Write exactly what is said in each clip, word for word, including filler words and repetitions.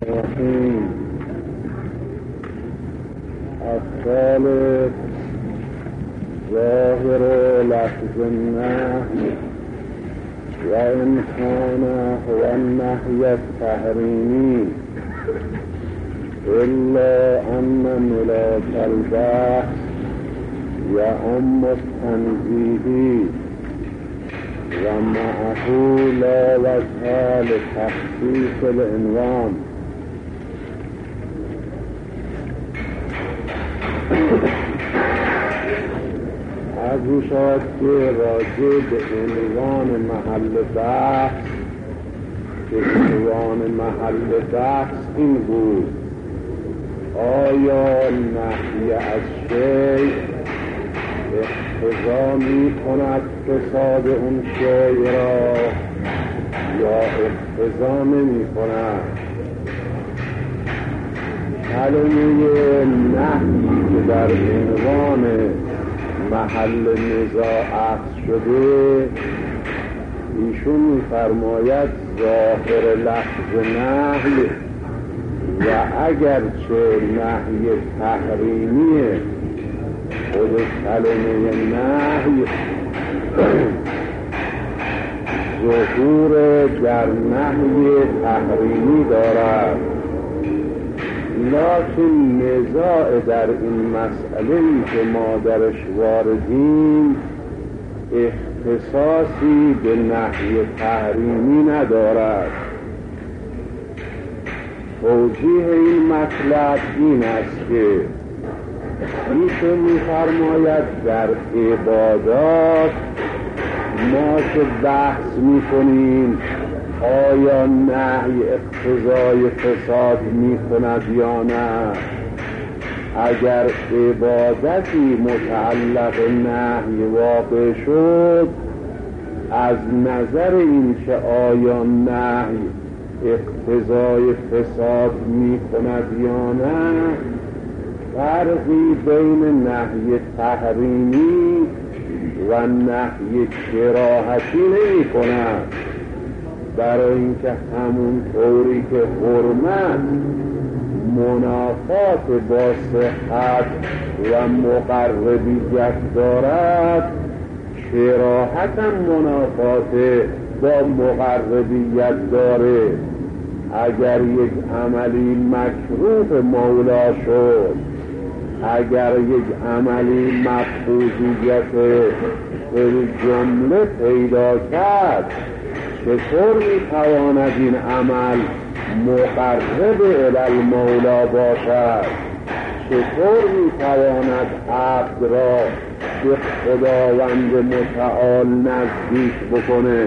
الرحیم. الثالث ظاهر لفظ النهی و ان کان هو النهی التحریمی الا ان ملاک البحث یعم التنزیهی و معه لا وجه لتخصیص العنوان. از این شد که راجع به عنوان محل بحث که عنوان محل بحث این بود: آیا نهی از شیء اقتضا می کند فساد اون شیء را یا اقتضا نمی کند؟ کلمه نهی که در عنوان محل نزاع عکس شده، ایشون می‌فرماید ظاهر لفظ نهی و اگرچه نهی تحریمیه، خود کلمه نهی ظهور در نهی تحریمی دارد، لکن نزاع در این مسئله که ما درش واردیم اختصاصی به نهی تحریمی ندارد. توضیح این مطلب این است که ایشون می‌فرماید در عبادات ما که بحث می‌کنیم آیا نهی اقتضای فساد می‌کند یا نه، اگر عبادتی متعلق نهی واقع شد، از نظر این که آیا نهی اقتضای فساد می‌کند یا نه، فرقی بین نهی تحریمی و نهی کراهتی نمی‌کند، برای اینکه همون طوری که حرمت منافات با صحت و مقربیت دارد، کراهت هم منافات با مقربیت داره. اگر یک عملی مکروه مولا شد، اگر یک عملی مفقودیت جمله پیدا کرد، چطور میتواند این عمل مقرب الی المولا باشد؟ چطور میتواند عبد را به خداوند متعال نزدیک بکنه؟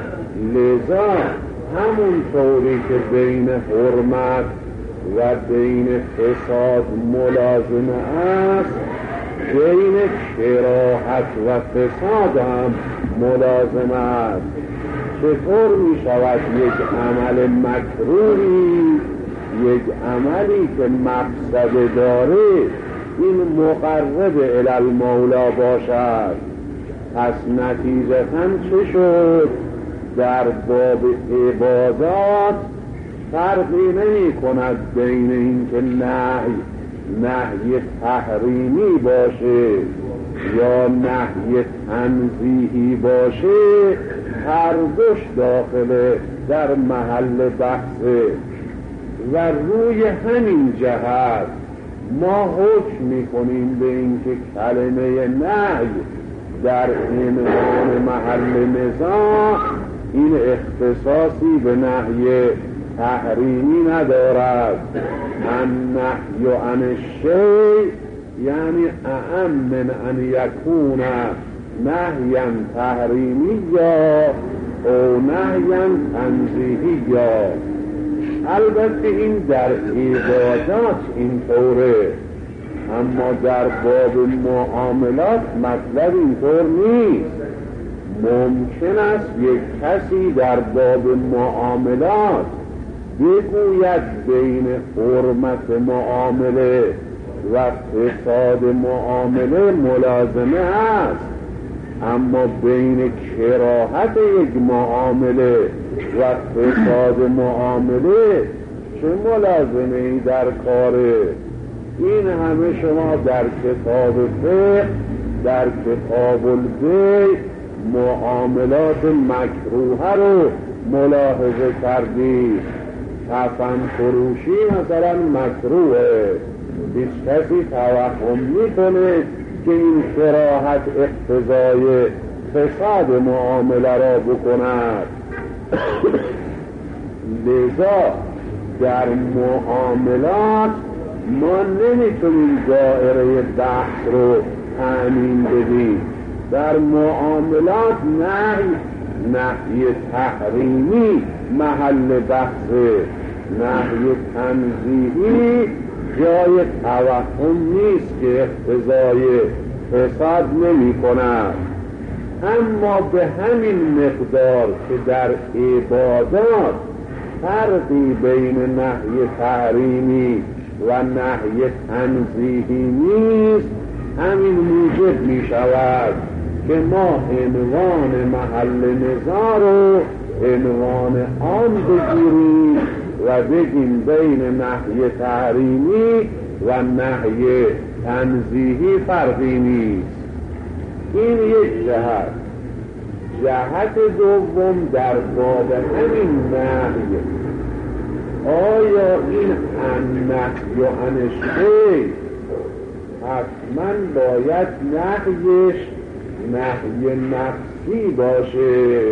لذا همون طوری که بین حرمت و بین فساد ملازمه است، بین کراهت و فساد هم ملازمه است. چطور می شود یک عمل مکروهی، یک عملی که مقصد داره، این مقرب الی المولا باشد؟ پس نتیجتاً چه شد؟ در باب عبادات فرقی نمی کند بین این که نهی نهی تحریمی باشه یا نهی تنزیهی باشه، هر دوش داخل در محل بحثه. و روی همین جهت ما حکم میکنیم به این که کلمه نهی در عنوان محل نزاع این اختصاصی به نهی تحریمی ندارد. النهی عن الشیء یعنی اعم من ان یکون نهیا تحریمی یا او نهیا تنزیهی یا. البته این در عبادات اینطوره، اما در باب معاملات مطلب اینطور نیست. ممکن است یک کسی در باب معاملات بگوید بین حرمت معامله و فساد معامله ملازمه است، اما بین کراهت یک معامله و فساد معامله چه ملازمه ای در کاره؟ این همه شما در کتاب فقه، در کتاب البیع معاملات مکروه رو ملاحظه کردید. کفن فروشی مثلا مکروهه، هیچ کسی توهم میکنه که این کراهت اقتضای فساد معامله را بکند. لذا در معاملات ما نمیتونیم دائره بحث رو تعمیم بدیم. در معاملات نهی نهی تحریمی محل بحثه، نهی تنزیهی جای توهم نیست که اقتضای فساد نمی کند. اما به همین مقدار که در عبادات فرقی بین نهی تحریمی و نهی تنزیهی نیست، همین موجب می شود که ما عنوان محل نزاع رو عنوان عام بگیریم و بگیم بین نهی تحریمی و نهی تنزیهی فرقی نیست. این یک جهت. جهت دوم در باب همین نهی، آیا این النهی عن الشیء حتما باید نهیش نهی نفسی باشه،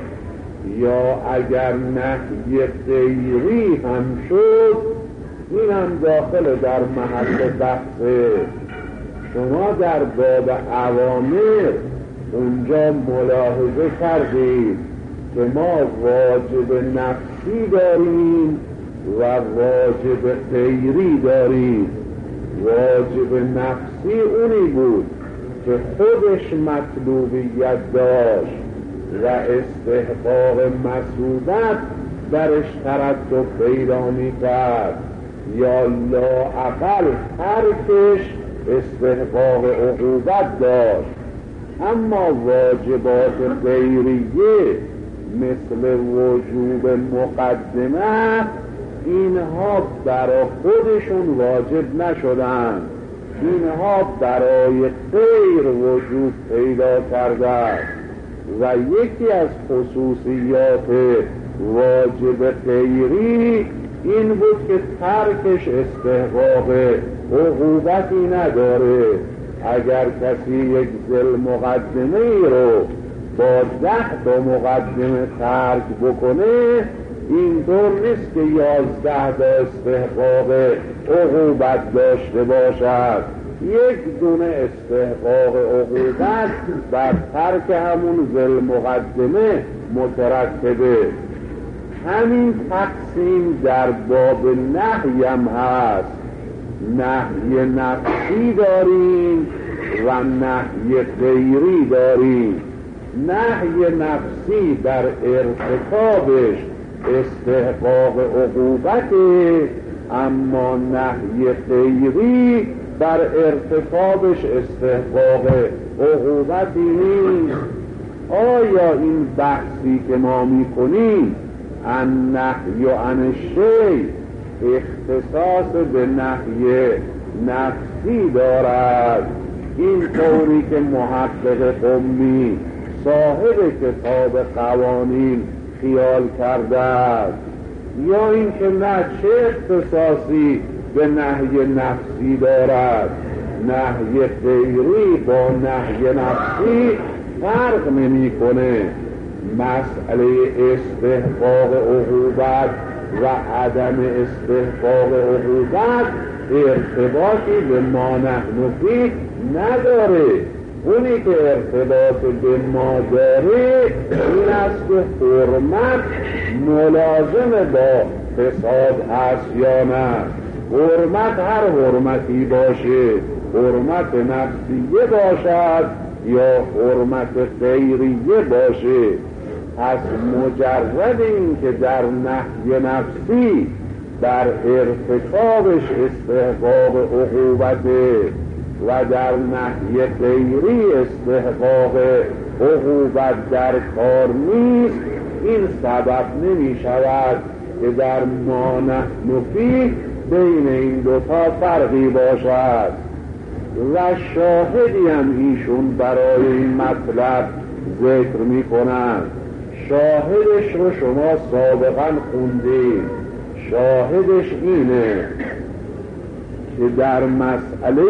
یا اگر نهی غیری هم شد این هم داخل در محل بحثه؟ شما در باب اوامر اونجا ملاحظه کردید که ما واجب نفسی داریم و واجب غیری داریم. واجب نفسی اونی بود که خودش مطلوبیت داشت و استحقاق مسئولیت درش ترتب پیدا می‌کرد، یا لااقل ترکش استحقاق عقوبت داشت. اما واجبات غیریه مثل وجوب مقدمه اینها برای خودشون واجب نشدن، اینها برای غیر وجود پیدا کردن و یکی از خصوصیات واجب غیری این بود که ترکش استحقاق عقوبتی نداره. اگر کسی یک ذل مقدمه ای رو با ده تا مقدمه ترک بکنه، این طور نیست که یازده تا استحقاق عقوبت داشته باشد. یک دونه استحقاق عقوبت بر ترک همون ذل مقدمه مترتبه. همین تقسیم در باب نهی هم هست. نهی نفسی داریم و نهی غیری داریم. نهی نفسی در ارتکابش استحقاق عقوبته، اما نهی غیری در ارتکابش استحقاق عقوبتی نیست. آیا این بحثی که ما میکنیم النهی عن الشیء اختصاص به نهی نفسی دارد؟ این طوری که محقق قمی صاحب کتاب قوانین خیال کرده است، یا این که نه چه اختصاصی به نهی نفسی دارد؟ نهی غیری با نهی نفسی فرق نمی کنه. مسئله استحقاق عقوبت و عدم استحقاق عقوبت ارتباطی به ما نحن فیه نداره. اونی که ارتباط به ما داره این است که حرمت ملازم با فساد هست یا نه. حرمت هر حرمتی باشه، حرمت نفسیه باشد یا حرمت غیریه باشه، از مجرد این که در نهی نفسی در ارتکابش استحقاق عقوبته و در نهی غیری استحقاق عقوبت در کار نیست، این سبب نمی شود که در ما نحن فیه بین این دوتا فرقی باشد. و شاهدی هم ایشون برای این مطلب ذکر می کنند. شاهدش رو شما سابقا خوندید. شاهدش اینه که در مسئله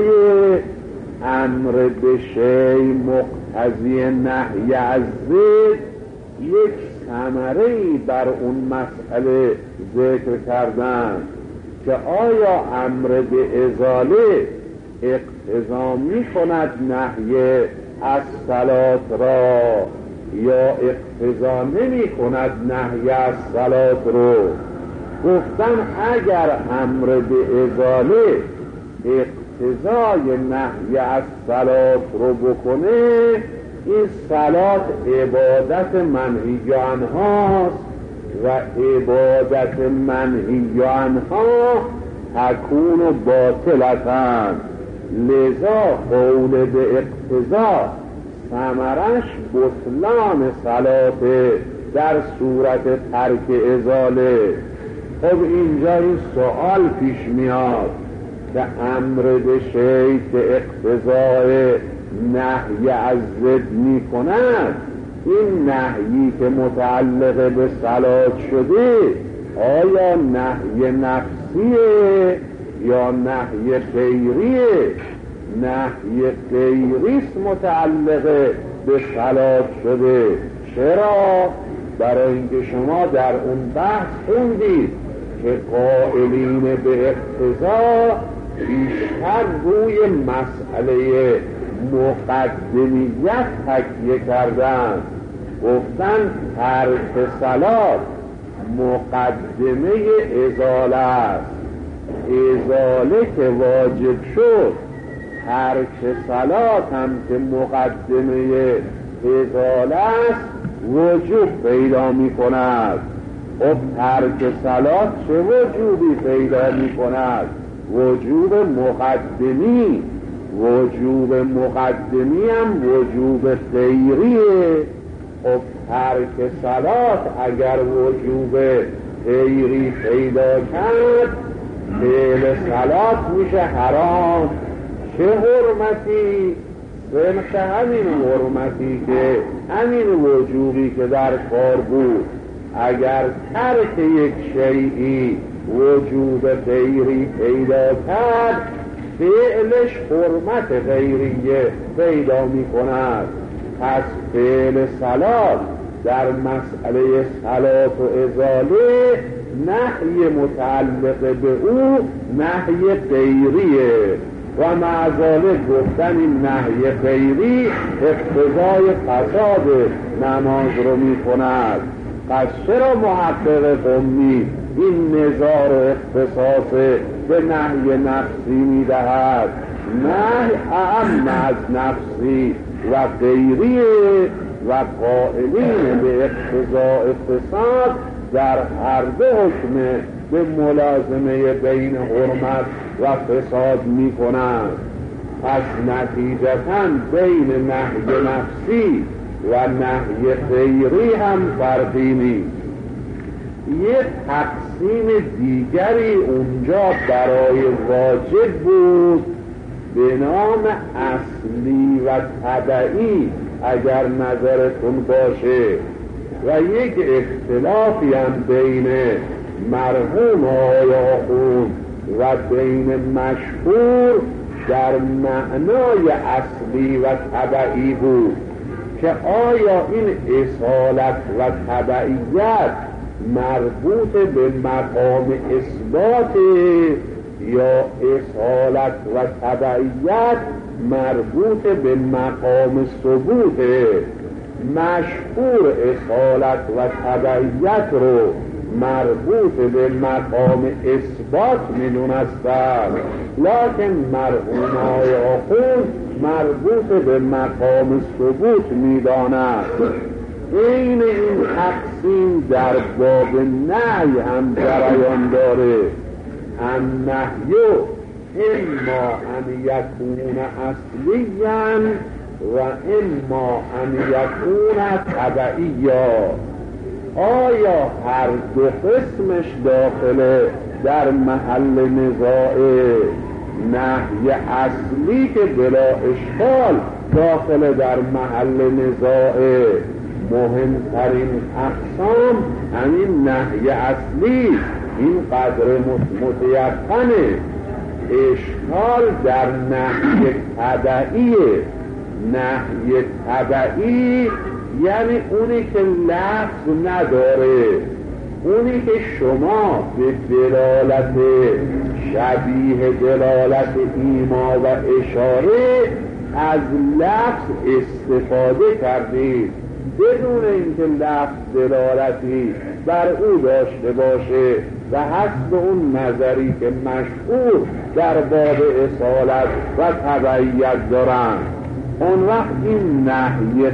امر به شیء مقتضی نهی از ضد یک ثمره‌ای بر اون مسئله ذکر کردن که آیا امر به ازاله اقتضا می کند نهی از صلات را یا اقتضا نمی کند نهی از صلات رو. گفتن اگر امر به ازاله اقتضای نهی از صلات رو بکنه، این صلات عبادت منهی عنهاست و عبادت منهی عنها تکون باطلتن. لذا قول به اقتضا ثمرش بطلان صلات در صورت ترک ازاله. خب اینجا این سوال پیش میاد که امر به شیء که اقتضای نهی از ضد می کند، این نهیی که متعلق به صلات شده آیا نهی نفسیه یا نهی غیریه؟ نهی غیریست متعلق به صلات شده. چرا؟ برای اینکه شما در اون بحث خوندید که قائلین به اقتضا بیشتر روی مسئله مقدمیت تکیه کردن. گفتن ترک صلات مقدمه ازاله است. ازاله که واجب شد، ترک صلات هم که مقدمه ازاله است وجوب پیدا می کند. خب ترک صلات چه وجوبی پیدا می کند؟ وجوب مقدمی. وجوب مقدمی هم وجوب غیریه. خب ترک صلات اگر وجوب غیری پیدا کرد، فعل صلات میشه حرام. چه حرمتی؟ سمت همین حرمتی که همین وجوبی که در کار بود. اگر ترک یک شیئی وجوب غیری پیدا کرد، فعلش حرمت غیریه پیدا می کند. پس فعل صلات در مسئله صلات و ازاله نهی متعلق به او نهی غیریه و مع ذلک گفتن این نهی غیری اقتضای فساد نماز رو می کند. پس چرا محقق قمی این نزاع رو اختصاص به نهی نفسی می دهد؟ نهی اعم از نفسی و غیریه و قائلین به اقتضاء فساد در هر دو حکم به ملازمه بین حرمت و فساد می کنند. پس نتیجتاً بین نهی نفسی و نهی غیری هم فرقی نیست. یک تقسیم دیگری اونجا برای واجب بود به نام اصلی و تبعی اگر نظرتون باشه، و یک اختلافی هم بین مرحوم آقای آخوند و بین مشهور در معنای اصلی و تبعی بود که آیا این اصالت و تبعیت مربوط به مقام اثبات یا اصالت و تبعیت مربوط به مقام ثبوت. مشهور اصالت و تبعیت رو مربوط به مقام اثبات می‌دونستند، لکن مرحوم آقای آخوند مربوط به مقام ثبوت می‌دانند. این این تقسیم در باب نهی هم جریان داره. النهی اما ان یکون اصلیا و اما ان یکون تبعیا. آیا هر دو قسمش داخله در محل نزاع؟ نهی اصلی که بلا اشکال داخل در محل نزاع، مهمترین اقسام همین نهی اصلی، این قدر متیقنه. اشکال در نهی تبعی. نهی تبعی یعنی اونی که لفظ نداره، اونی که شما به دلالت شبیه دلالت ایما و اشاره از لفظ استفاده کردید بدون اینکه لفظ دلالتی بر او داشته باشه و حسب اون نظری که مشهور در باب اصالت و تبعیت دارن. اون وقت این نهی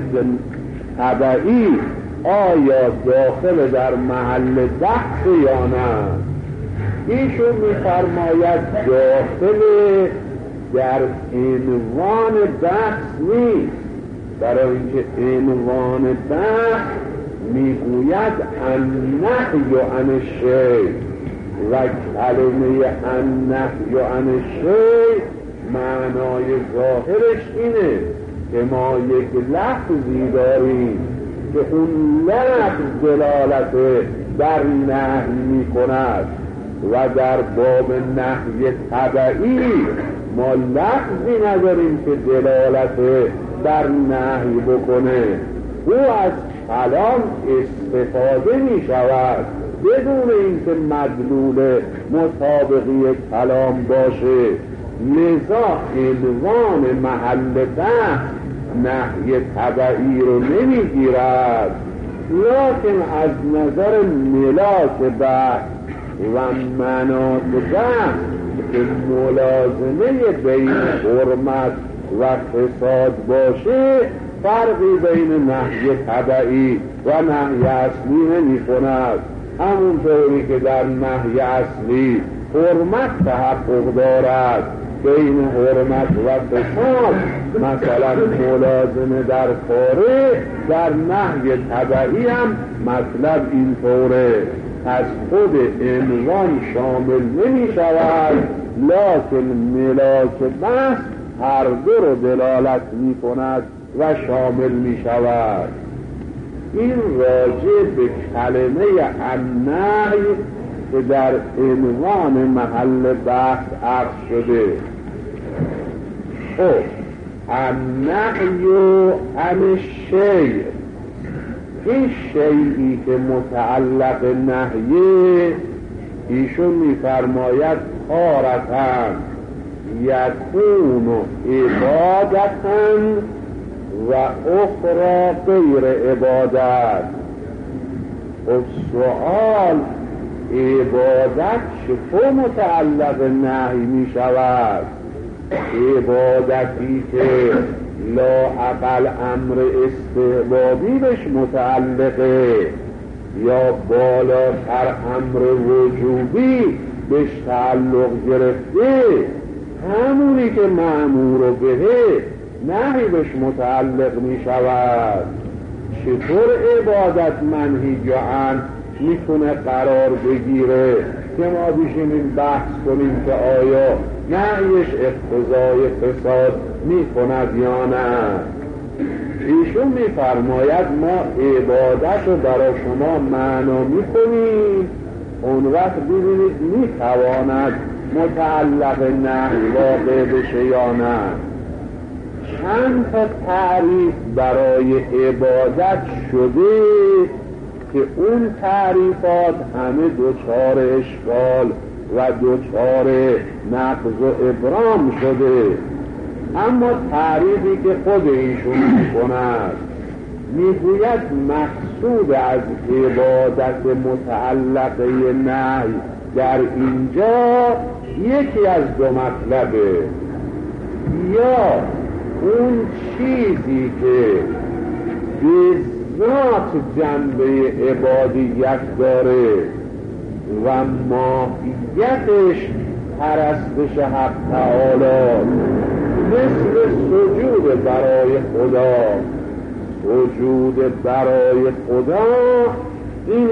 تبعی آیا داخل در محل بحث یا نه؟ ایشون می‌فرماید داخل در عنوان بحث نیست، برای اینکه عنوان بحث میگوید النهی عن الشیء و کلمه النهی عن الشیء معنای ظاهرش اینه که ما یک لفظی داریم که اون لفظ دلالت بر نهی میکند و در باب نهی تبعی ما لفظی نداریم که دلالت بر نهی بکنه. او از کلام استفاده می شود بدون اینکه مدلول مطابقی کلام باشه. لذا عنوان محل بحث نهی تبعی رو نمیگیرد، لیکن از نظر ملاک بحث و مناط بحث که ملازمه بین حرمت و فساد باشه فرقی بین نهی تبعی و نهی اصلی نمی کند. همونطوری که در نهی اصلی حرمت تحقق دارد، بین حرمت و فساد مثلا ملازمه در کاره، در نهی تبعی هم مطلب این طوره. از خود عنوان شامل نمی شود، لیکن ملاک بحث هر دو رو دلالت می کند و شامل می شود. این راجع به کلمه النهی که در عنوان محل بحث عرض شده. خب النهی عن الشیء، این شیئی که متعلق نهیه ایشون میفرماید تارةً یکون عبادةً و اخرى غیر عبادت. و سؤال عبادت چطور متعلق نهی می شود؟ عبادتی که لا اقل امر استحبابی بهش متعلقه یا بالاتر امر وجوبی بهش تعلق گرفته، همونی که مأمور بهه نهی بهش متعلق می شود. چطور عبادت منهی عن میتونه قرار بگیره که ما بشینیم بحث کنیم که آیا نهیش اقتضای فساد میکند یا نه؟ ایشون میفرماید ما عبادت رو برای شما معنا میکنیم، اون وقت ببینید میتواند متعلق نهی واقع بشه یا نه. چند تا تعریف برای عبادت شده که اون تعریفات همه دوچار اشکال و دوچار نقض و ابرام شده. اما تعریفی که خود ایشون میکند میگوید مقصود از عبادت متعلقه نهی در اینجا یکی از دو مطلبه، یا اون چیزی که به ذات جنبه عبادیت داره و ماهیتش پرستش حق تعالی، مثل سجود برای خدا. سجود برای خدا این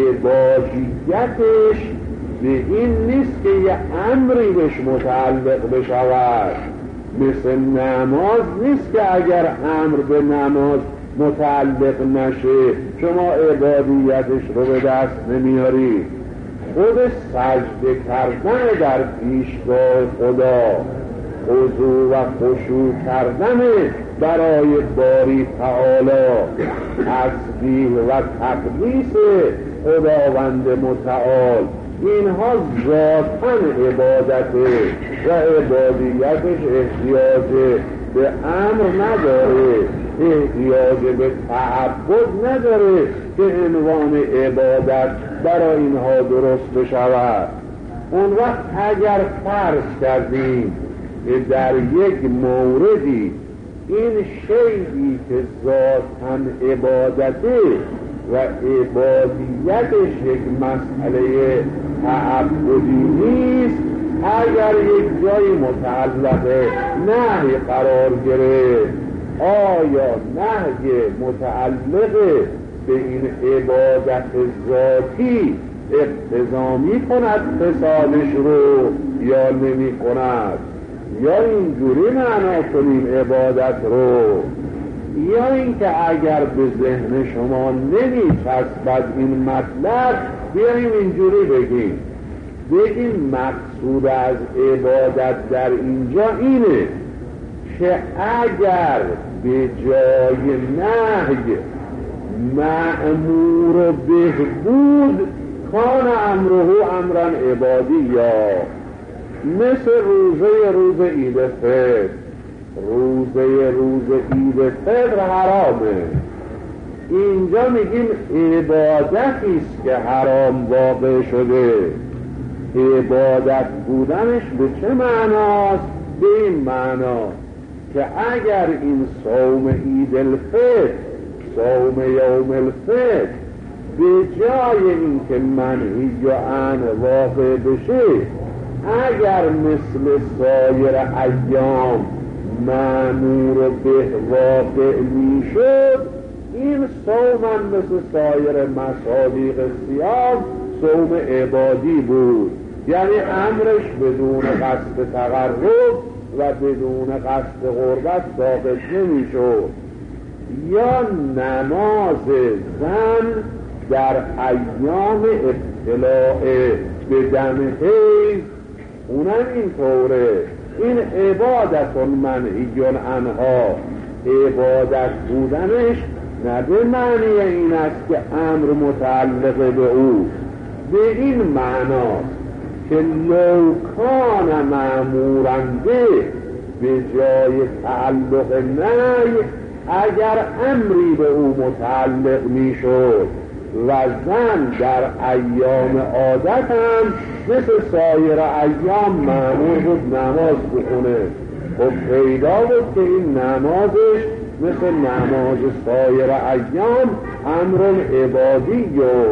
عبادیتش به این نیست که یه امری بهش متعلق بشود، مثل نماز نیست که اگر امر به نماز متعلق نشه شما عبادیتش رو به دست نمیاری. خود سجده کردن در پیشگاه خدا، خضوع و خشوع کردن برای باری تعالی، تسبیح و تقدیس خداوند متعال، اینها ذاتاً عبادته و عبادیتش احتیاج به امر نداره، احتیاج به تعبد نداره که عنوان عبادت برای اینها درست بشود. اون وقت اگر فرض کردیم که در یک موردی این شیئی که ذاتاً عبادته و عبادیتش یک مسئله تعبدی نیست، اگر یک جایی متعلق نهی قرار گرفت، آیا نهی متعلق به این عبادت ذاتی اقتضا می کند فسادش رو یا نمی کند؟ یا اینجوری معنا کنیم عبادت رو، یا اینکه اگر به ذهن شما نمی چسبد این مطلب، بیاییم اینجوری بگیم بگیم مقصود از عبادت در اینجا اینه که اگر به جای نهی مأمور به بود کان امره امرا عبادی، یا مثل روزه روز عید فطر، روزه روز عید فطر حرامه، اینجا میگیم عبادتی است که حرام واقع شده. عبادت بودنش به چه معناست؟ به این معنا که اگر این صوم عید الفطر، صوم یوم الفطر، به جای این که منهی و عنه واقع بشه، اگر مثل سایر ایام مأمور به واقع می شد، این صوم مثل سایر مصادیق سیام صوم عبادی بود، یعنی امرش بدون قصد تقرب و بدون قصد قربت ثابت نمی شد. یا نماز زن در ایام ابتلاع به دم حیض، اونم این طوره، این عبادت منهی عنها، عبادت بودنش نه به معنی این است که امر متعلق به او، به این معناست که لو کان مأمورنده به جای تعلق نهی، اگر امری به او متعلق می شد و زن در ایام عادت هم مثل سایر ایام مأمور بود نماز بخونه، خب پیدا بود که این نمازش مثل نماز سایر ایام امر عبادی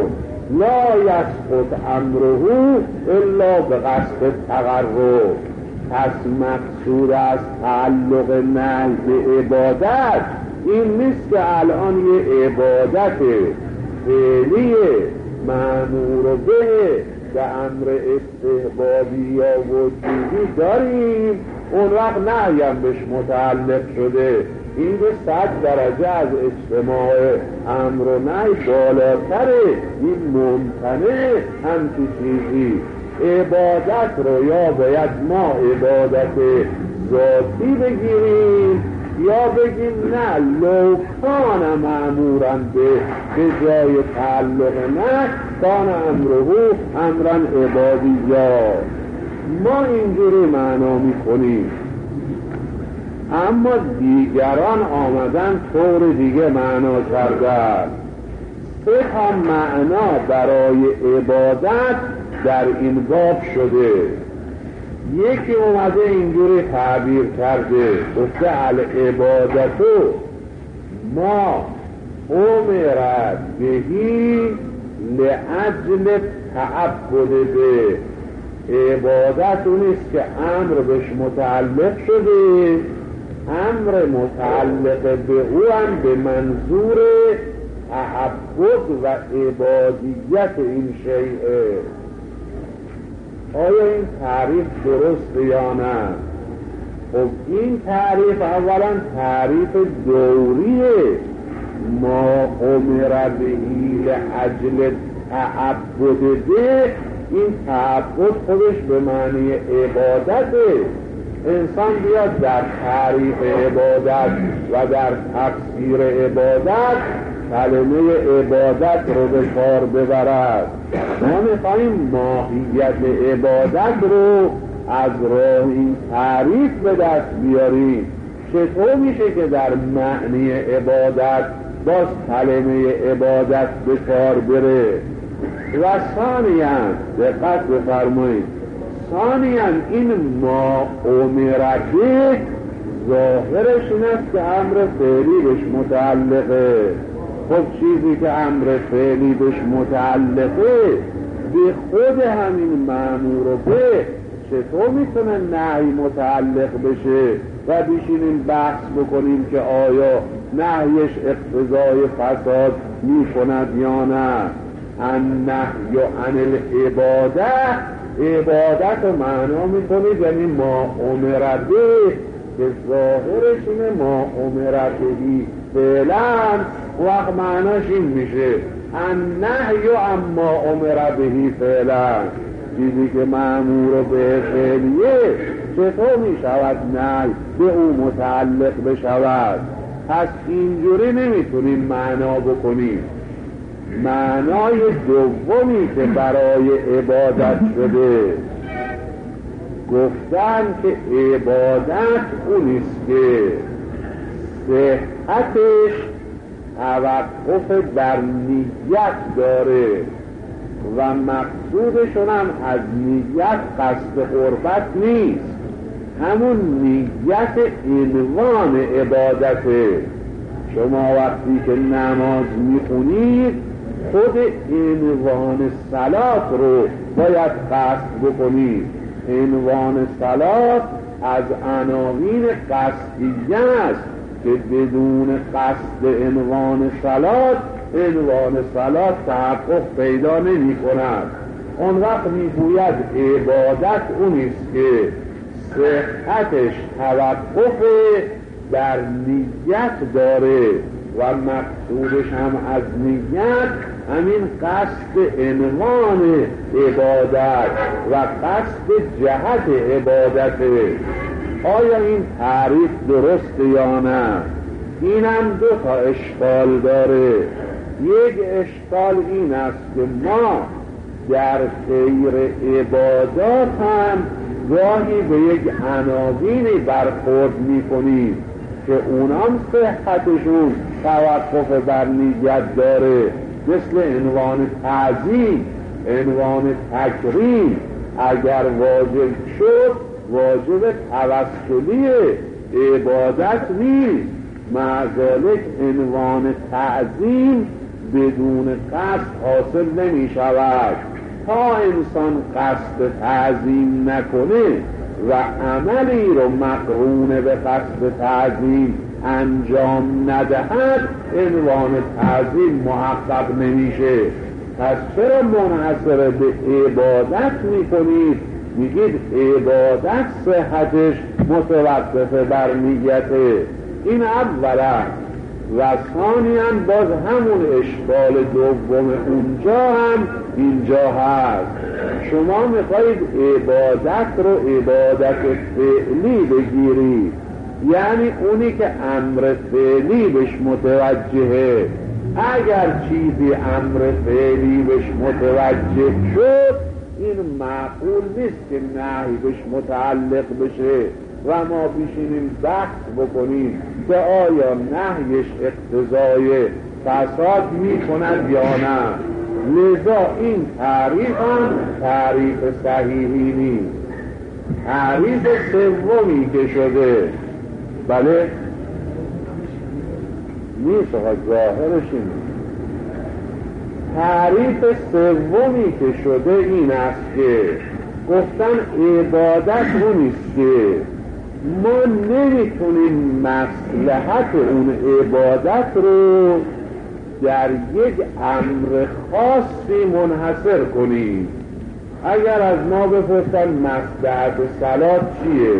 لا یسقط امره الا به قصد تقرب. پس مقصود از تعلق نهی به عبادت این نیست که الان یه عبادت فعلی مأمور به به امر استحبابی یا وجودی داریم، اون وقت نهی هم بهش متعلق شده، این به صد درجه از اجتماع امر و نهی بالاتره، این ممتنع همچی چیزی. عبادت رو یا باید ما عبادت ذاتی بگیریم یا بگیم نه لو کان مأمورن به به جای تعلق نه کان امره امرا عبادی، یا ما اینجوری معنا میکنیم. اما دیگران آمدن طور دیگه معنا کردن. سه تا معنا برای عبادت در این باب شده. یکی اومده اینجوری تعبیر کرده، گفته العبادتو ما امرت بهی لأجل تعبد به. عبادت اونیست که امر بهش متعلق شده، امر متعلق به او هم به منظور تعبد و عبادیت این شیء. آیا این تعریف درست یا نه؟ خب این تعریف اولا تعریف دوریه. ما امر بهی لأجل تعبد به، این تعبد خودش به معنی عبادته. انسان بیاد در تعریف عبادت و در تفسیر عبادت کلمه عبادت رو به کار ببرد. ما میخواییم ماهیت عبادت رو از راه این تعریف به دست بیاریم. چطور میشه که در معنی عبادت باز کلمه عبادت به کار بره؟ و ثانیاً دقت بفرمایید، ثانیاً این ما امرده ظاهرش این است که امر فعلی بهش متعلقه. خب چیزی که امر فعلی بهش متعلقه به خود همین مأمور به چطور میتونه نهی متعلق بشه و بیشینیم بحث بکنیم که آیا نهیش اقتضای فساد میکند یا نه؟ النهی عن العباده، عبادت رو معنا میکنید یعنی ما امرده که ظاهرش اینه ما امردهی فعلا، وقت معناش این میشه النهی اما امردهی فعلا. چیزی که مأمور به فعلیه چطور میشود نهی به او متعلق بشود؟ پس اینجوری نمیتونیم معنا بکنیم. معنای دومی که برای عبادت شده گفتن که عبادت اونیست که صحتش توقف بر نیت داره و مقصودشون هم از نیت قصد قربت نیست، همون نیت عنوان عبادته. شما وقتی که نماز میخونید خود عنوان صلات رو باید قصد بکنید. عنوان صلات از عناوین قصدیه است که بدون قصد عنوان صلات عنوان صلات تحقق پیدا نمی کند. اون وقت میگوید عبادت اونیست که صحتش توقف در نیت داره و مقصودش هم از نیت همین قصد عنوان عبادت و قصد جهت عبادته. آیا این تعریف درسته یا نه؟ اینم دو تا اشکال داره. یک اشکال این است که ما در غیر عبادات هم گاهی به یک عناوینی برخورد میکنیم که اونام صحتشون توقف بر نیت داره، مثل عنوان تعظیم، عنوان تکریم. اگر واجب شد واجب توسلی عبادت نیست، مع ذلک عنوان تعظیم بدون قصد حاصل نمی شود. تا انسان قصد تعظیم نکنه و عملی رو مقرون به قصد تعظیم انجام ندهد عنوان تعظیم محقق نمیشه. پس چرا منحصر به عبادت میکنید؟ میگید عبادت صحتش متوقف بر نیته. این اولا. و ثانیاً باز همون اشکال دوم اونجا هم اینجا هست. شما میخواید عبادت رو عبادت فعلی بگیرید، یعنی اونی که امر فعلی بهش متوجهه. اگر چیزی امر فعلی بهش متوجه شد این معقول نیست که نهی بهش متعلق بشه و ما بیشینیم بحث بکنیم که آیا نهیش اقتضای فساد می کند یا نه. لذا این تعریف هم تعریف صحیحی نیست. تعریف سومی که شده بله نیست، ظاهرش این تعریف سومی که شده این است که گفتن عبادت اونیست که ما نمیتونیم مصلحت اون عبادت رو در یک امر خاصی منحصر کنید. اگر از ما بپرسن مصلحت صلات چیه،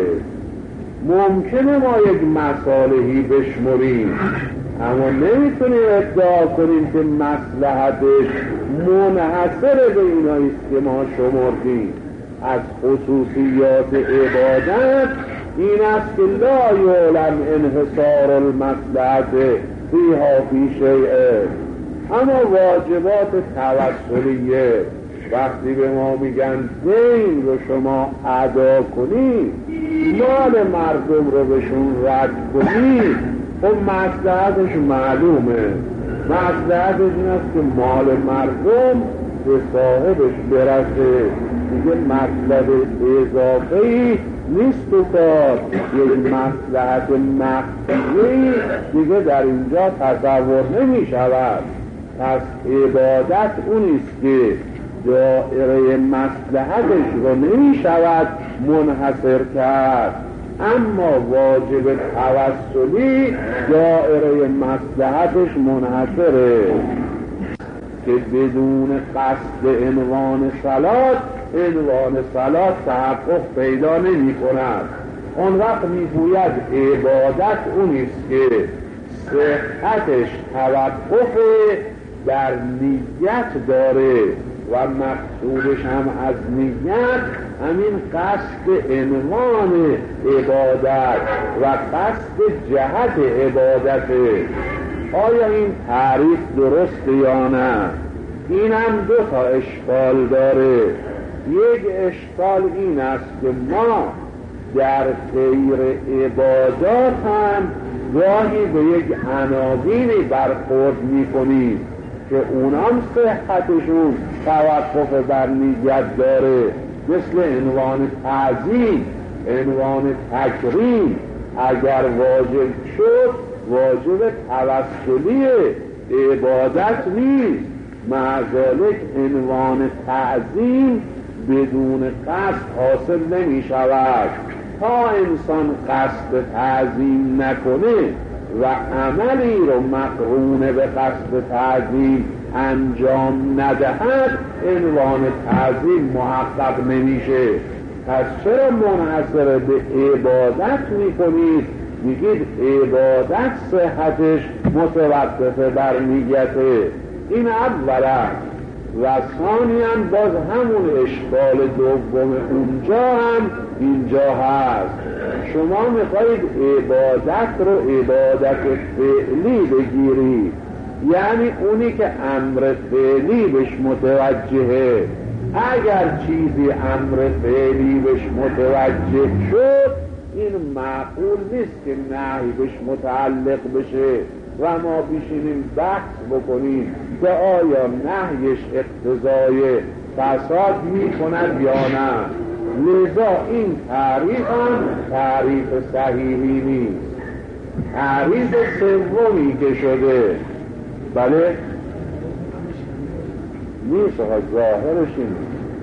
ممکنه ما یک مصالحی بشمریم، اما نمیتونیم ادعا کنیم که مصلحتش منحصر به ایناییست که ما شمردیم. از خصوصیات عبادت این است که لا یعلم انحصار المصلحت فیها فی شیء. اما واجبات توسلیه وقتی به ما میگن دین رو شما ادا کنید، مال مردم رو بهشون رد کنید، خب مصلحتش معلومه. مصلحتش این است که مال مردم به صاحبش برسه، دیگه مطلب اضافه‌ای نیست و کار. یک مصلحت مخفی دیگه در اینجا تصور نمی شود. پس عبادت اونیست که دائره مصلحتش رو نمی شود منحصر کرد، اما واجب توسلی دائره مصلحتش منحصره که بدون قصد عنوان صلات، عنوان صلات تحقق پیدا نمی کند. اون وقت می گوید عبادت اونیست که صحتش توقف در نیت داره و مقصودش هم از نیت همین قصد عنوان عبادت و قصد جهت عبادته. آیا این تعریف درسته یا نه؟ این هم دو تا اشکال داره. یک اشکال این است که ما در غیر عبادات هم گاهی به یک عناوینی برخورد میکنیم که اونام صحتشون توقف بر نیت داره، مثل عنوان تعظیم، عنوان تکریم. اگر واجب شد واجب توسلی عبادت نیست، معذالک عنوان تعظیم بدون قصد حاصل نمی شود. تا انسان قصد تعظیم نکنه و عملی رو مقرونه به قصد تعظیم انجام ندهد، عنوان تعظیم محقق نمیشه. پس چرا منحصر به عبادت میکنید؟ میگید عبادت صحتش متوقفه بر نیته. این اولا. و ثانیاً باز همون اشکال دوم اونجا هم اینجا هست. شما میخواید عبادت رو عبادت فعلی بگیرید، یعنی اونی که امر فعلی بهش متوجهه. اگر چیزی امر فعلی بهش متوجه شد، این معقول نیست که نهی بهش متعلق بشه و ما بشینیم بحث بکنیم که آیا نهیش اقتضای فساد می کند یا نه. لذا این تعریف هم تعریف صحیحی نیست. تعریف سومی که شده، بله نیست، ظاهرش این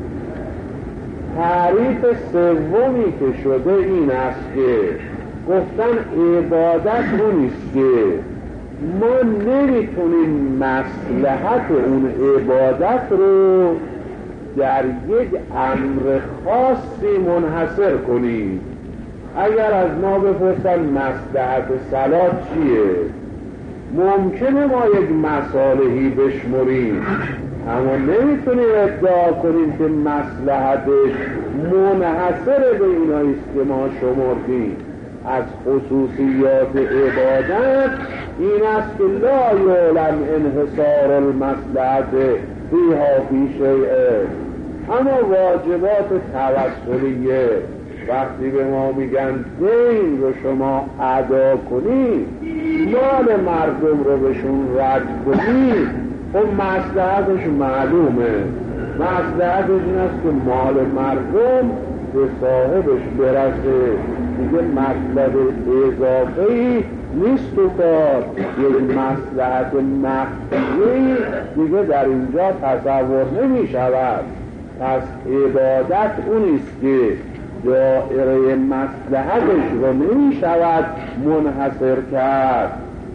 تعریف سومی که شده این است که گفتن عبادت رو نیست که ما نمیتونیم مصلحت اون عبادت رو در یک امر خاصی منحصر کنیم. اگر از ما بپرسن مصلحت صلات چیه، ممکنه ما یک مصالحی بشمریم، اما نمیتونیم ادعا کنیم که مصلحتش منحصر به ایناییست که ما شمردیم. از خصوصیات عبادت این است که لا یعلم انحصار المصلحت فیها فی شیء. اما واجبات توسلیه وقتی به ما میگن دین رو شما ادا کنید، مال مردم رو بهشون رد کنید، خب مصلحتش معلومه. مصلحتش این است که مال مردم به صاحبش برسه، دیگه مطلب اضافه‌ای نیست و کار. یک مصلحت مخفی دیگه در اینجا تصور نمی شود. پس عبادت اونیست که دائره مصلحتش رو نمی شود منحصر کرد،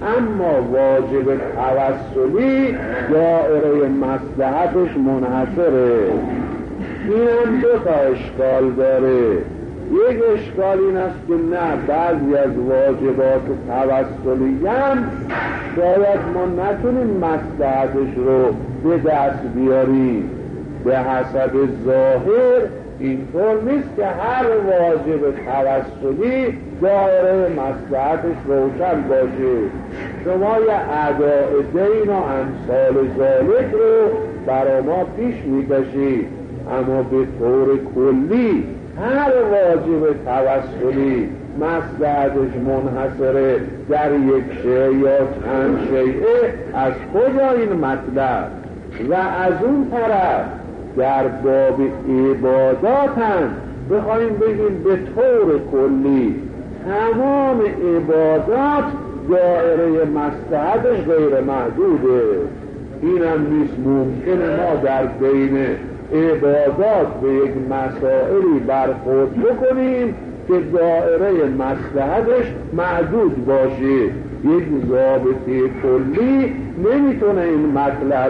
اما واجب توسلی دایره مصلحتش منحصره. این هم دو تا اشکال داره. یک اشکال این است که نه، بعضی از واجبات توسلی هم شاید ما نتونیم مصلحتش رو به دست بیاریم. به حسب ظاهر اینطور نیست که هر واجب توسلی دایره مصلحتش روشن باشه. شما یه اداء دین و امثال ذالک رو برای ما پیش میکشید، اما به طور کلی هر واجب توسلی مصلحتش منحصره در یک شیء یا چند شیء. از کجا این مطلب؟ و از اون طرف در باب عبادات هم بخوایم بگیم به طور کلی تمام عبادات دایره مصلحتش غیر محدوده. این هم نیست ممکنه ما در بین عبادات به یک مسائلی برخورد بکنیم که دایره مصلحتش محدود باشه. یک ضابطه کلی نمیتونه این مطلب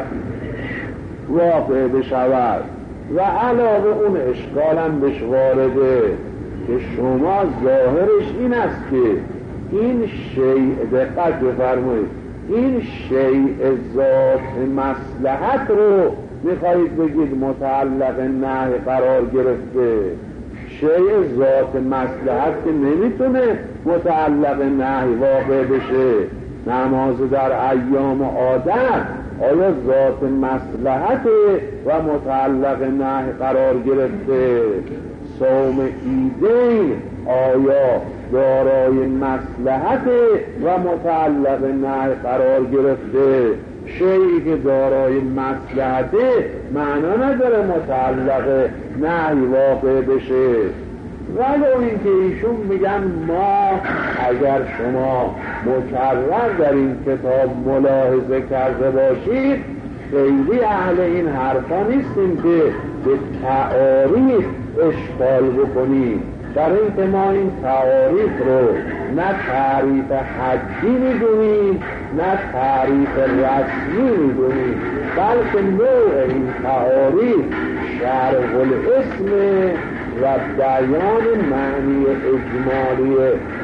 واقع بشود. و علاوه اون اشکالم بهش وارده که شما ظاهرش این است که این شیء، دقت بفرمایید، این شیء ذات مصلحت رو میخواهید بگید متعلق نهی قرار گرفته. شیء ذات مصلحت که نمیتونه متعلق نهی واقع بشه. نماز در ایام عادت آیا ذات مصلحت و متعلق نهی قرار گرفته؟ صوم عیدین آیا دارای مصلحت و متعلق نهی قرار گرفته؟ شیئی که دارای مصلحته معنا نداره متعلق نهی واقع بشه. ولو اینکه ایشون میگن ما اگر شما مکرر در این کتاب ملاحظه کرده باشید خیلی اهل این حرفا نیستیم که به تعاریف اشکال بکنیم. در این که ما این تعاریف رو نه تعریف حدی میدونیم نه تعریف رسمی میدونیم، بلکه نوع این تعاریف شرح الاسم و بیان معنی اجمالی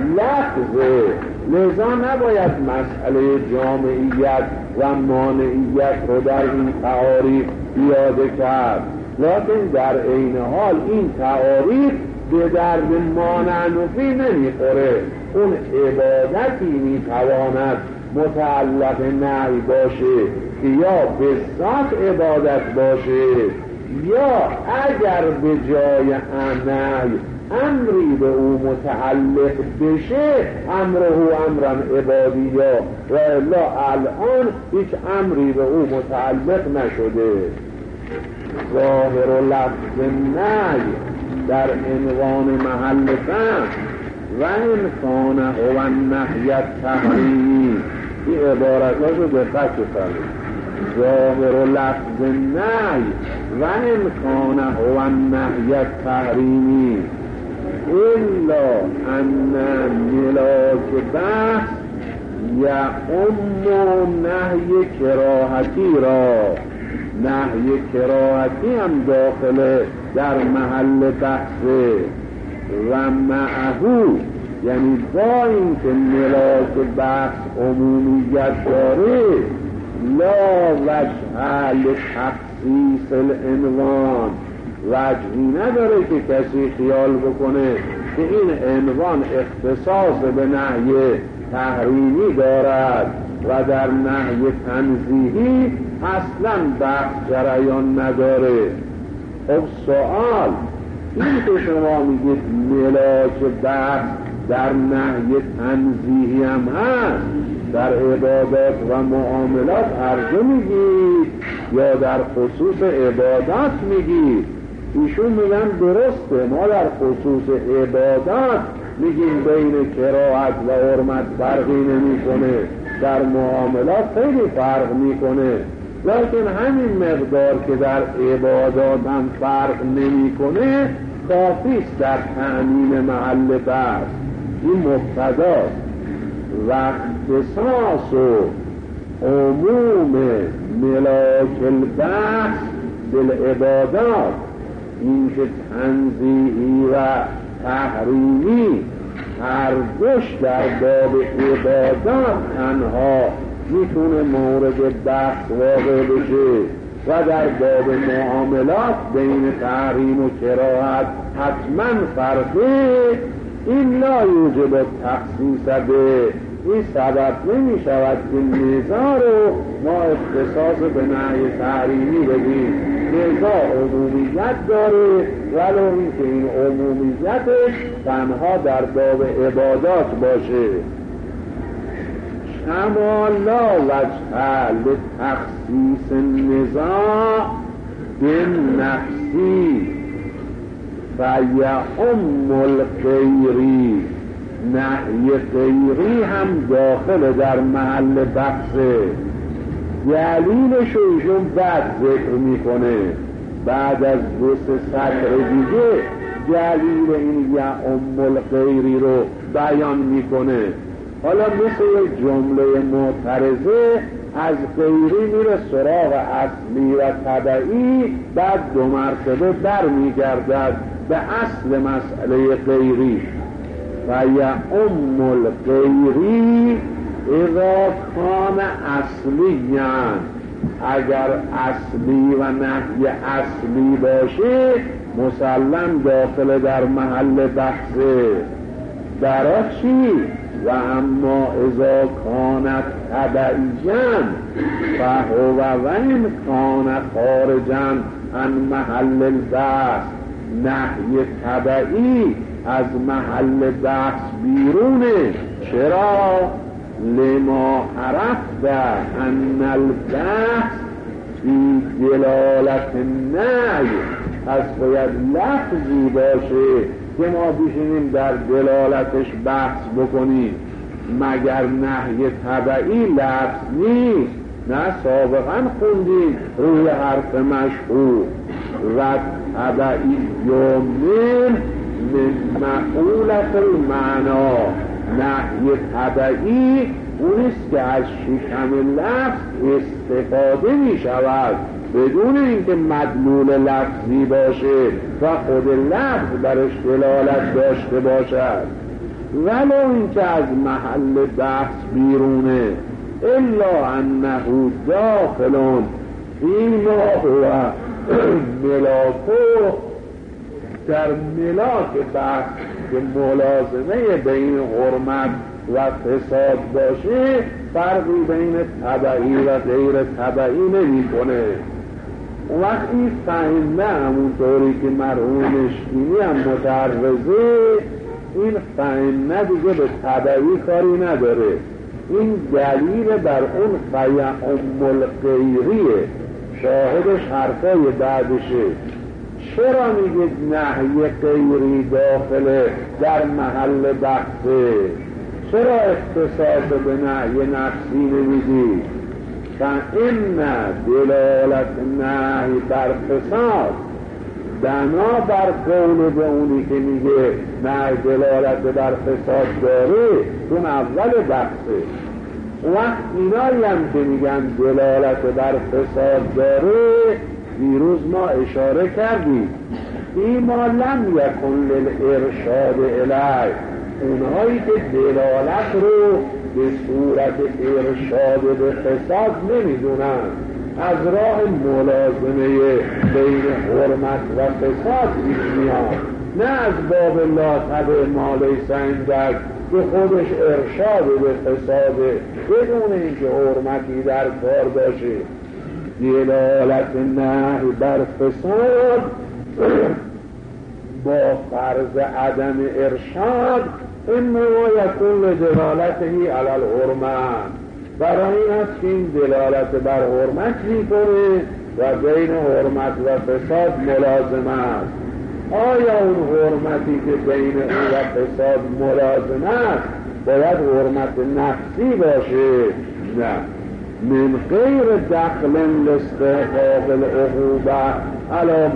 لفظه. لذا نباید مسئله جامعیت و مانعیت رو در این تعاریف پیاده کرد، لکن در عین حال این تعاریف به درد مانعنفی نمیخوره. اون عبادتی میتواند متعلق نهی باشه که یا به ذات عبادت باشه یا اگر به جای نهی امری به او متعلق بشه امره امرا عبادیه و الا الان هیچ امری به او متعلق نشده. ظاهر و لفظ نهی در عنوان محل فهم و انسان هو النهی التحریمی، این عبارتاشو دقت کنید. ظاهر و لفظ نهی و انسان هو النهی التحریمی الا ان ملاک بحث یعم نهی کراهتی را. نهی کراهتی هم داخل در محل بحثه و معهو، یعنی با اینکه ملاک بحث عمومیت داره لا وجه لتخصیص العنوان، وجهی نداره که کسی خیال بکنه که این عنوان اختصاص به نهی تحریمی دارد و در نهی تنزیهی اصلا بحث جریان نداره. خب سوال این که شما میگید ملاک بحث در نهی تنزیهی هم هست، در عبادات و معاملات عرضه میگید یا در خصوص عبادات میگید؟ ایشون میگن درسته، ما در خصوص عبادات میگیم بین کراهت و حرمت فرقی نمیکنه، در معاملات خیلی فرق میکنه، لیکن همین مقدار که در عبادات هم فرق نمیکنه کافیست در تأمین محل بحث. این مبتداست. و اختصاص و عموم ملاک البحث بالعبادات، این که تنزیهی و تحریمی هر دوش در باب عبادات تنها میتونه مورد بحث واقع بشه و در باب معاملات بین تحریم و کراهت حتما فرقه. این لا یوجب تخصیص به، این سبب نمی شود که نزاع رو ما اختصاص به نهی تحریمی بدیم. نزاع عمومیت داره، ولو این که این عمومیتش تنها در باب عبادات باشه. شما لا وجه لتخصیص نزاع بالنفسی فیعم الغیری، نهی غیری هم داخل در محل بحثه. دلیلش رو ایشون بعد ذکر میکنه، بعد از دو سه سطر دیگه دلیل این یعم الغیری رو بیان میکنه. حالا مثل یک جمله معترضه از غیری میره سراغ اصلی و تبعی، بعد دو مرتبه بر میگردد به اصل مسئله غیری. و یعم الغیری اذا کان اصلیاً، اگر اصلی و نهی اصلی باشه مسلم داخل در محل بحثه. برای چی؟ و اما اذا کانت تبعیاً فهو و این کان خارجاً عن محل البحث، نهی تبعی از محل بحث بیرونه. چرا؟ لما عرفت ان البحث فی دلالت النهی، پس باید لفظی باشه که ما بشینیم در دلالتش بحث بکنیم. مگر نهی تبعی لفظ نیست؟ نه سابقا خوندیم روی حرف مشهور و تبعی من من مقولت المعنا، نهی تبعی اونیست که از شکم لفظ استفاده می شود بدون اینکه مدلول لفظی باشه و خود لفظ برش دلالت داشته باشد، ولو اینکه از محل بحث بیرونه. الا انه داخلون فیما هو ملاکو، در ملاک بحث که ملازمه بین حرمت و فساد باشه فرقی بین تبعی و غیر تبعی نمی کنه. وقتی فهمه همونطوری که مرحوم مشکینی هم متعرضه، این فهمه دیگه به تبعی کاری نداره. این دلیل بر اون فیعم الغیریه، شاهدش حرفای بعدشه. چرا میگه نهی غیری داخل در محل بحثه؟ چرا اختصاص به نهی نفسی نمیدی؟ فإن دلالت نهی بر فساد، بنا بر قول به اونی که میگه نهی دلالت بر فساد داره اون اول بحثه. وقت اینایی هم که میگن دلالت بر فساد داره، دیروز ما اشاره کردیم ایما لم یکن للارشاد الیه، اونهایی که دلالت رو به صورت ارشاد به فساد نمیدونن، از راه ملازمه بین حرمت و فساد پیش میاد، نه از باب لا تبع ما لیس عندک که خودش ارشاد به فساده بدون اینکه حرمتی در کار باشه. دلالت نهی بر فساد با فرض عدم ارشاد اما یکون دلالتهی علی الحرمت، برای این است که این دلالت بر حرمت میکنه و بین حرمت و فساد ملازم است. آیا اون حرمتی که بین اون و فساد ملازم است باید حرمت نفسی باشه؟ نه، من غیر دخل لاستحقاق العقوبه علی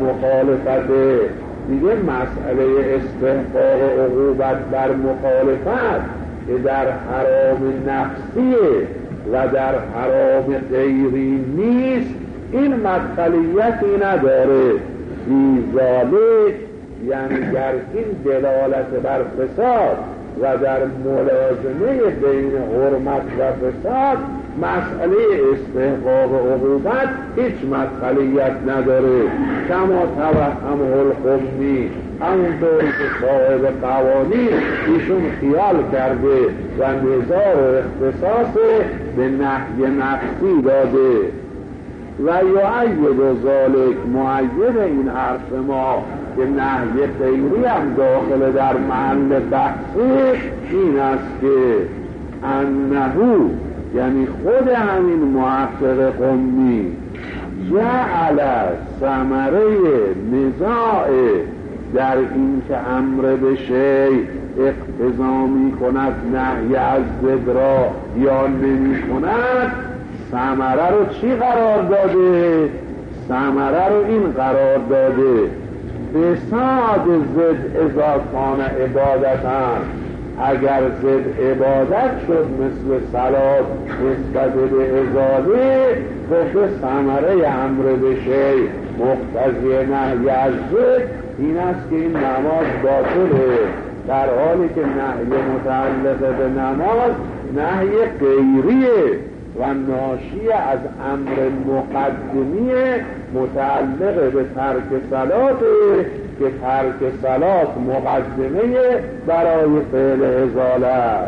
مخالفته. دیگه مسئله استحقاق عقوبت بر مخالفت که در حرام نفسیه و در حرام غیری نیست، این مدخلیتی نداره. فی ذالک یعنی در این دلالت بر فساد و در ملازمه بین حرمت و فساد مسئله استحقاق عقوبت هیچ مدخلیت نداره. کما توهم الخمی، همونطور که صاحب قوانین ایشون خیال کرده و نظار و اختصاص به نهی نفسی داده. و یؤید ذالک، معید این حرف ما که نهی غیری هم داخل در محل بحثی این است که انهو یعنی خود همین محقق قمی جعل ثمره نزاع در این که امر به شیء اقتضا می کند نهی از ضد را یا نمی کند، ثمره رو چی قرار داده؟ ثمره رو این قرار داده فساد ضد اذا کان عبادتن، اگر ضد عبادت شد مثل صلات نسبت به ازاده، خود ثمره امر به شیء مقتضی نهی از ضد این است که این نماز باطله، در حالی که نهی متعلق به نماز نهی غیریه و ناشی از امر مقدمی متعلق به ترک صلاته که ترک صلات مقدمه برای فعل ازاله.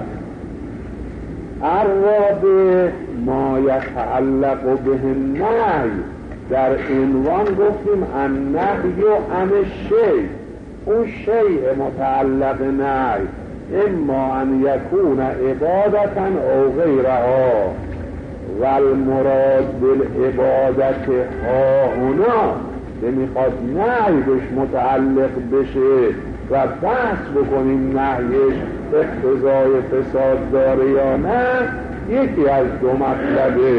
الرابع ما یتعلق به النهی، در عنوان گفتیم النهی و عن الشیء، اون شیء متعلق نهی اما ان یکون عبادتا او غیرها و المراد بالعبادت ها هنا که میخواد نهی بهش متعلق بشه و بحث بکنیم نهیش اقتضای فساد داره یا نه، یکی از دو مطلبه: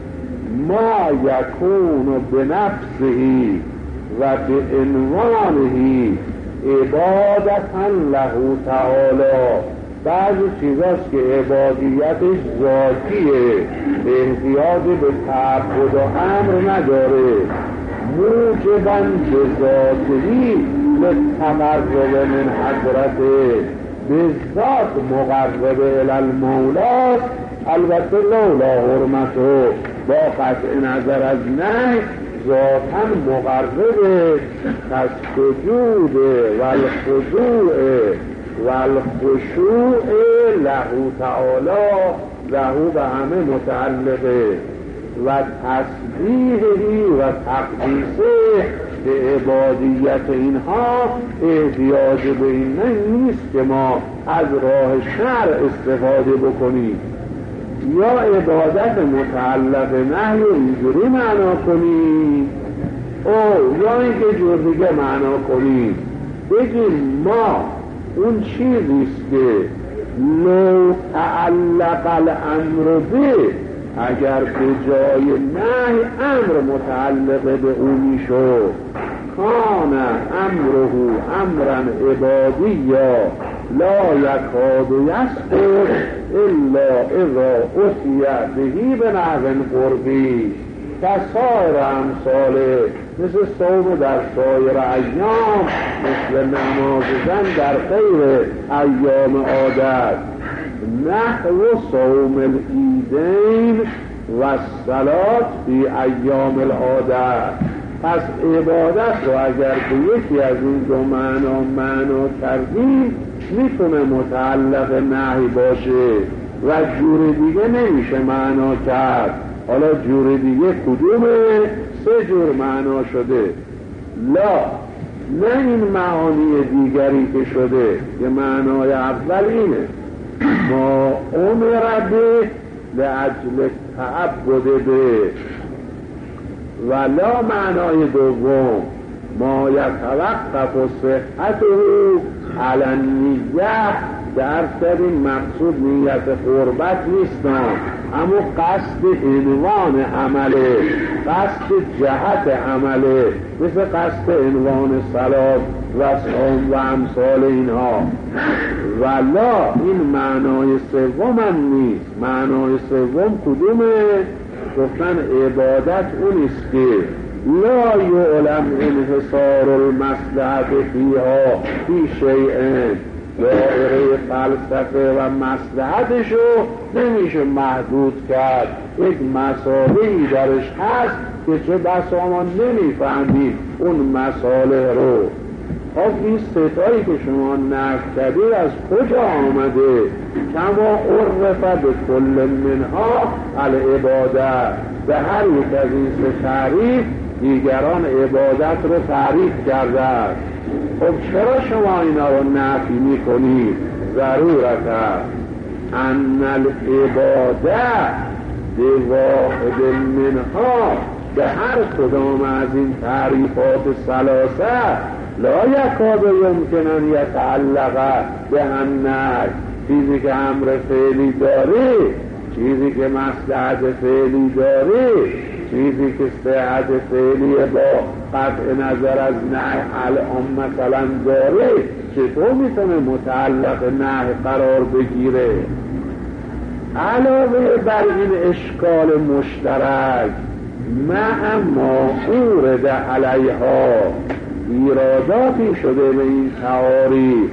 ما یکون بنفسه و به عنوانه عبادتا له تعالی، بعضی چیزاست که عبادیتش ذاتیه، احتیاج به تعبد و امر نداره، موجباً به ذاتی للتقرب من حضرته، به ذات مقرب الی المولاست، البته لولا حرمته، با قطع نظر از نه ذاتاً مقربه، پس سجود و الخضوع و الخشوع له تعالی، له به همه متعلقه، و تسبیحی و تقدیسه به عبادیت اینها احتیاج به این نیست که ما از راه شرع استفاده بکنیم، یا عبادت متعلق نهی اینجوری معنا کنیم او یا اینکه جور دیگه معنا کنیم، بگیم ما اون چیزیست که لو تعلق الامر به، اگر به جای نهی امر متعلق به او میشد، کان امره امرا عبادیا لا یکاد یسقط الا اذا اتی به بنحو قربی، کسایر امثاله، مثل صوم در سایر ایام، مثل نماز زن در غیر ایام عادت، نحو صوم العیدین و الصلاة فی ایام العادت. پس عبادت رو اگر به یکی از این دو معنا معنا کردیم میتونه متعلق نهی باشه و جور دیگه نمیشه معنا کرد. حالا جور دیگه کدومه؟ سه جور معنا شده. لا، نه این معانی دیگری که شده که معنای اول اینه ما امر به لأجل تعبد به، ولا معنای دوم ما یتوقف صحته علی النیه درصد این مقصود نیت قربت نیست، اما قصد عنوان عمله، قصد جهت عمله، مثل قصد عنوان صلات و صوم و امثال اینها. ولا این معنای سوم هم نیست. معنای سوم کدومه؟ گفتن عبادت اونیست که لا یعلم انحصار المصلحت فیها فی شیء، دائره فلسفه و مصلحتشو نمیشه محدود کرد. یک مسائلی درش هست که چه بسا ما نمیفهمید اون مسائل رو. خب این ستایی که شما نقل کردید از کجا آمده؟ کما عرف به کل منها العبادت، به هر یک از این سه تعریف دیگران عبادت رو تعریف کردند. خب چرا شما اینا رو نفی میکنید؟ ضرورتا ان العبادت بواحد منها، به هر کدام از این تعریفات ثلاثه لا یکاد یمکن ان یتعلق به النهی، چیزی که امر فعلی داره، چیزی که مصلحت فعلی داره، چیزی که صحت فعلی با قطع نظر از نهی الان مثلا داره، چطور میتونه متعلق نهی قرار بگیره؟ علاوه بر این اشکال مشترک، مع ما اورد علیها، ایراداتی شده به این تعاریف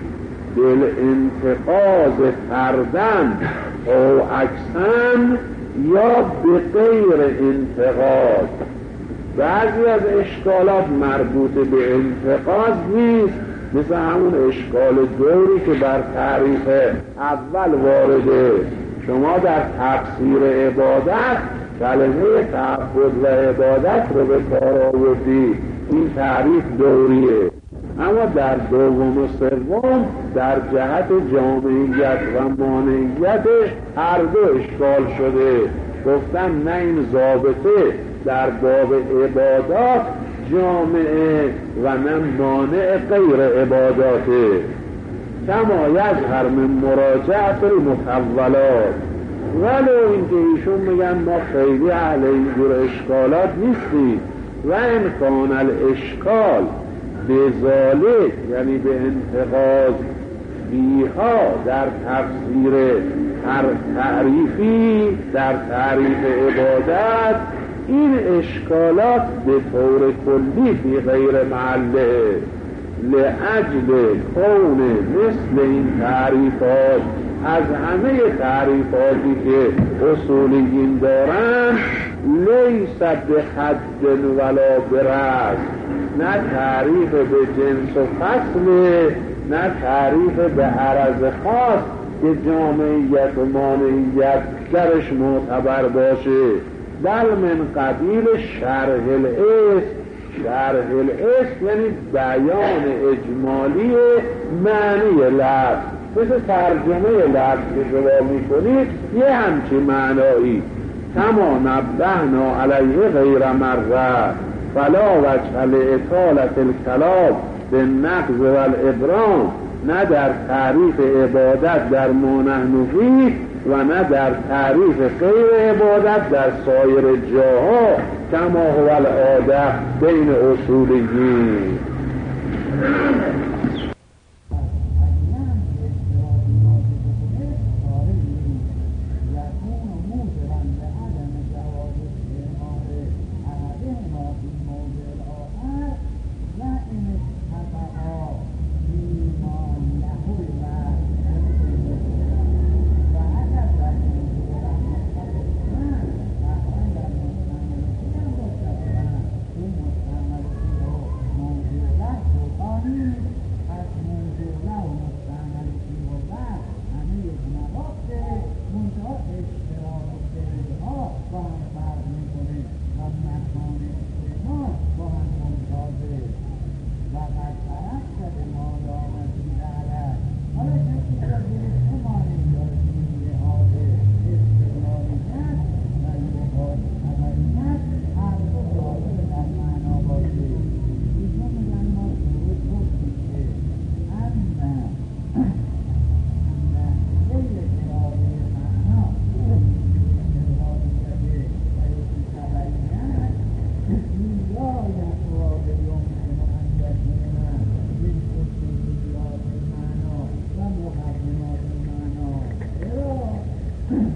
بالانتقاض فردن او عکسن یا به غیر انتقاض. بعضی از اشکالات مربوط به انتقاض نیست، مثل همون اشکال دوری که بر تعریف اول وارده. شما در تفسیر عبادت کلمه تعبد و عبادت رو به کار آوردی، این تعریف دوریه. اما در دوم و سوم در جهت جامعیت و مانعیتش هر دو اشکال شده. گفتن نه این ضابطه در باب عبادات جامعه و نه مانع غیر عباداته. کما یظهر من مراجعت المخولات، ولو اینکه ایشون میگن ما خیلی اهل اینجور اشکالات نیستیم و امکان الاشکال به ذالک، یعنی به انتقاض بیها در تفسیر هر تعریفی در تعریف عبادت، این اشکالات به طور کلی فی غیر محله، لأجل کون مثل این تعریفات از همه تعریفاتی که اصولیین دارن لیس به حد ولا برس، نه تعریف به جنس و فصل، نه تعریف به عرض خاص که جامعیت و مانعیت درش معتبر باشه، بل من قبیل شرح الاسم. شرح الاسم یعنی بیان اجمالی معنی لفظ، مثل ترجمه لفظ که شما میکنید یه همچی معنایی. کما نبهنا علیه غیر مره، فلا وجه لإطالة الکلام به نقض و الابرام، نه در تعریف عبادت در ما نحن فیه و نه در تعریف غیر عبادت در سایر جاها، کما هو العاده بین اصولیین.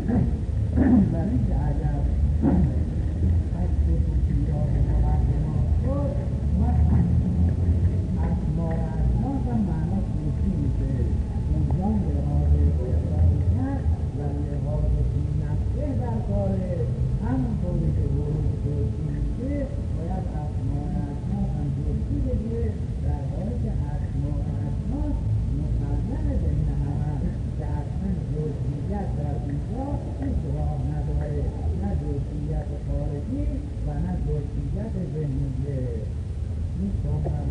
برای که اگر حس بودیات مقدمات شد اسمار اسماس هم معنا توسی میشه اونجان لحاظ اقراری و لحاظ نفسه در کاره همون طوری که ورود توسی میشه باید اسمار اسماس هم توسی بگیره در حالی که اسمار اسماس مسلم بین همه که اصلا جزئیت در اینجا هیچ راه نداره نه جزئیت خارجی و نه جزئیت ذهنیه. این